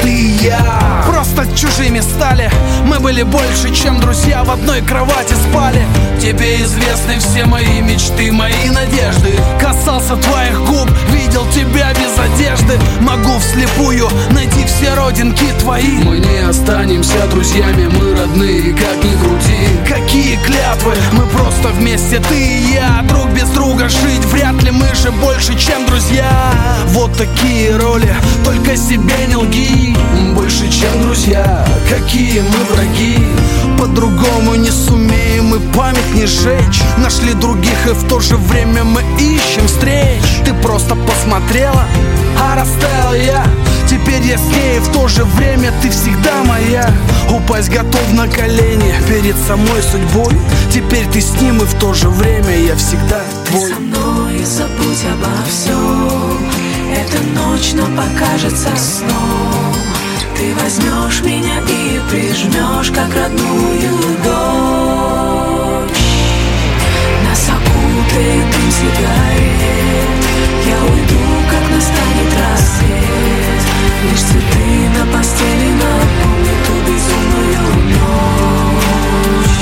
ты и я просто чужими стали. Мы были больше, чем друзья, в одной кровати спали. Тебе известны все мои мечты, мои надежды. Касался твоих губ, видел тебя без одежды. Могу вслепую найти все родинки твои. Мы не останемся друзьями, мы родные, как ни крути. Какие клятвы, мы просто вместе, ты и я. Друг без друга жить, вряд ли мы же больше, чем друзья. Вот такие роли, только себе не лги. Больше, чем друзья, какие мы враги. По-другому не сумеем и память не сжечь. Нашли других и в то же время мы ищем встреч. Ты просто посмотрела, а растаял я. Теперь я с ней, в то же время ты всегда моя. Упасть готов на колени перед самой судьбой. Теперь ты с ним, и в то же время я всегда твой. Ты со мной, забудь обо всем. Эта ночь нам покажется сном. Ты возьмешь меня и прижмешь, как родную дочь. Нас окутает дым сигарет. Я уйду, как настанет рассвет. Лишь цветы на постели напомнят ту безумную ночь.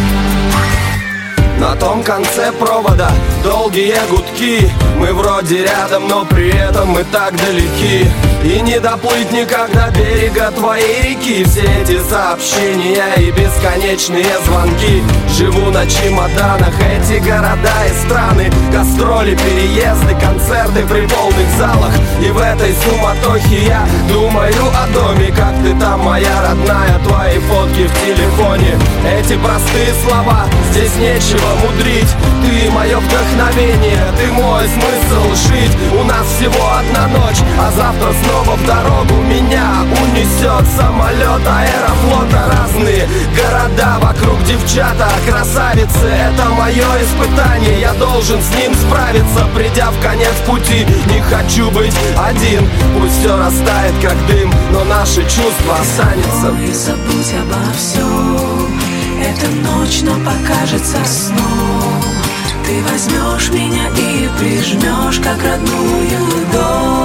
На том конце провода долгие гудки. Мы вроде рядом, но при этом мы так далеки. И не доплыть никогда берега твоей реки. Все эти сообщения и бесконечные звонки. Живу на чемоданах, эти города и страны. Гастроли, переезды, концерты при полных залах. И в этой суматохе я думаю о доме. Как ты там, моя родная, твои фотки в телефоне. Эти простые слова, здесь нечего мудрить. Ты мое вдохновение, ты мой смысл жить. У нас всего одна ночь, а завтра снова в дорогу. Меня унесет самолет Аэрофлота. Разные города, вокруг девчата, красавицы. Это мое испытание, я должен с ним справиться. Придя в конец пути, не хочу быть один. Пусть все растает, как дым, но наше чувство останется. Ой, забудь обо всем. Эта ночь нам покажется сном. Ты возьмешь меня и прижмешь, как родную дочь.